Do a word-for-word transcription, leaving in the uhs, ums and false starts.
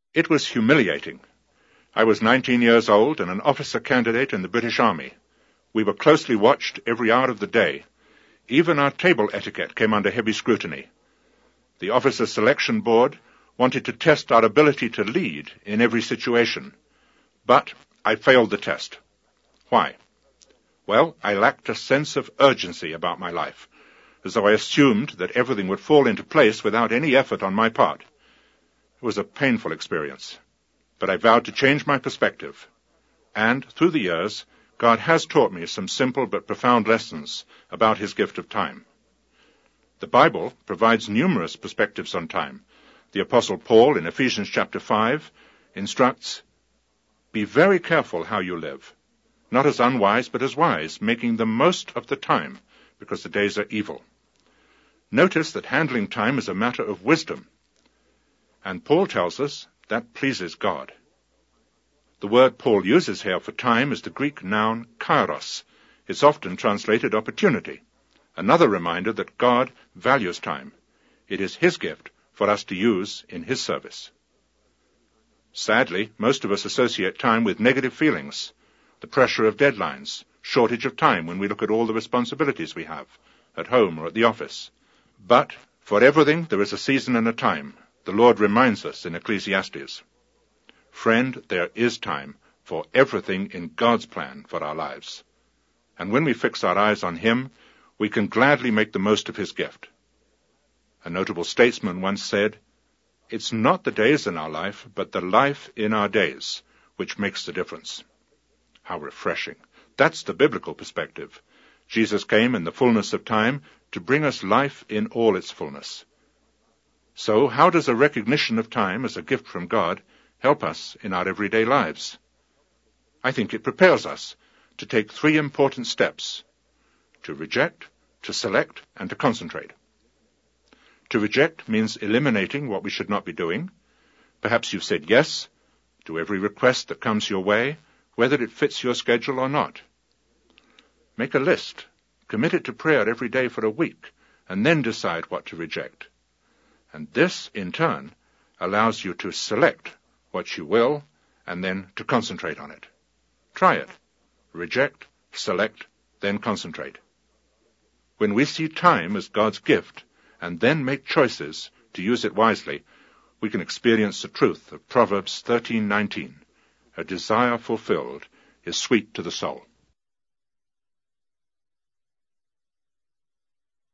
It was humiliating. I was nineteen years old and an officer candidate in the British Army. We were closely watched every hour of the day. Even our table etiquette came under heavy scrutiny. The officer selection board wanted to test our ability to lead in every situation. But I failed the test. Why? Well, I lacked a sense of urgency about my life, as though I assumed that everything would fall into place without any effort on my part. It was a painful experience, but I vowed to change my perspective. And, through the years, God has taught me some simple but profound lessons about his gift of time. The Bible provides numerous perspectives on time. The Apostle Paul, in Ephesians chapter five, instructs, "Be very careful how you live, not as unwise but as wise, making the most of the time, because the days are evil." Notice that handling time is a matter of wisdom. And Paul tells us that pleases God. The word Paul uses here for time is the Greek noun kairos. It's often translated opportunity, another reminder that God values time. It is his gift for us to use in his service. Sadly, most of us associate time with negative feelings, the pressure of deadlines, shortage of time when we look at all the responsibilities we have, at home or at the office. But for everything there is a season and a time. The Lord reminds us in Ecclesiastes. Friend, there is time for everything in God's plan for our lives. And when we fix our eyes on him, we can gladly make the most of his gift. A notable statesman once said, "It's not the days in our life, but the life in our days, which makes the difference." How refreshing. That's the biblical perspective. Jesus came in the fullness of time to bring us life in all its fullness. So how does a recognition of time as a gift from God help us in our everyday lives? I think it prepares us to take three important steps: to reject, to select, and to concentrate. To reject means eliminating what we should not be doing. Perhaps you've said yes to every request that comes your way, whether it fits your schedule or not. Make a list, commit it to prayer every day for a week, and then decide what to reject. And this, in turn, allows you to select what you will, and then to concentrate on it. Try it. Reject, select, then concentrate. When we see time as God's gift, and then make choices to use it wisely, we can experience the truth of Proverbs thirteen nineteen. A desire fulfilled is sweet to the soul.